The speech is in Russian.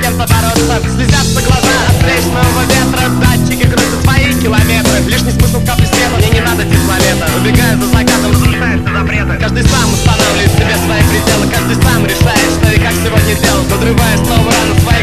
кем-то бороться. Слезятся глаза от встречного ветра, датчики крутят свои километры. Лишний смысл капли света, мне не надо теплолета. Убегаю за закатом, разрушаются запреты. Каждый сам устанавливает себе свои пределы, каждый сам решает, что и как сегодня делать. Надрывая снова рано свои